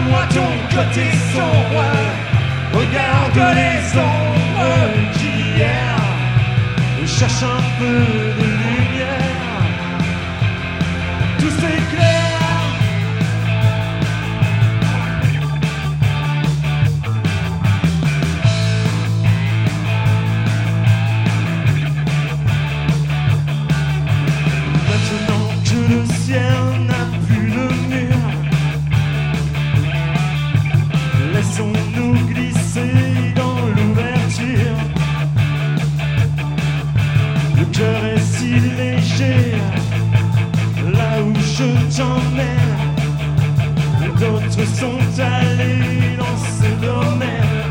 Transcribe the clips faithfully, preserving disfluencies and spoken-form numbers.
Montre-moi ton côté sombre. Regarde les ombres d'hier. Cherche un peu de lumière. Tout s'éclaire. Maintenant que le ciel n'a plus de mur, laissons-nous glisser dans l'ouverture. Le cœur est si léger, là où je t'emmène. D'autres sont allés dans ce domaine.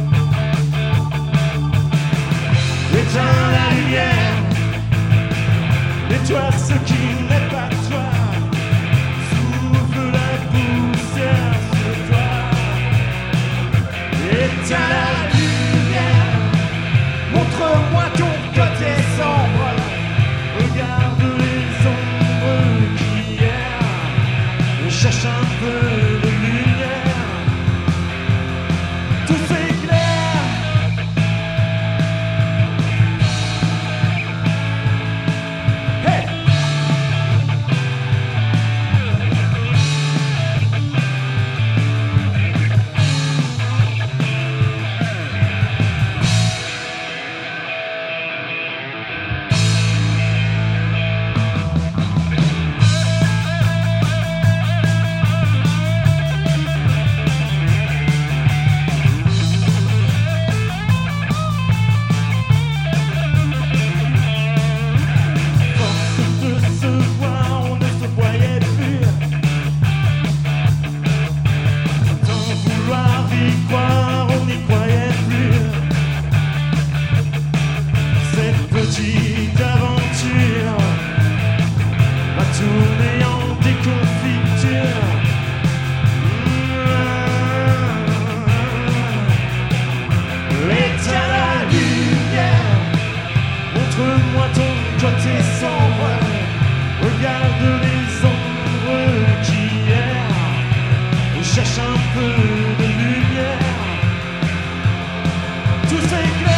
Éteins la lumière, nettoie ce qui n'est pas toi. Souffle la poussière sur toi. Éteins la lumière, montre-moi ton côté sombre. Regarde les ombres d'hier. Cherche un peu de lumière. Tout s'éclaire. Hey! Petite aventure va tourner en déconfiture. Éteins la lumière, montre-moi ton côté sombre. Regarde les ombres d'hier. Cherche un peu de lumière. Tout s'éclaire.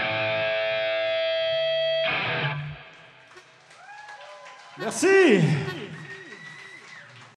Merci.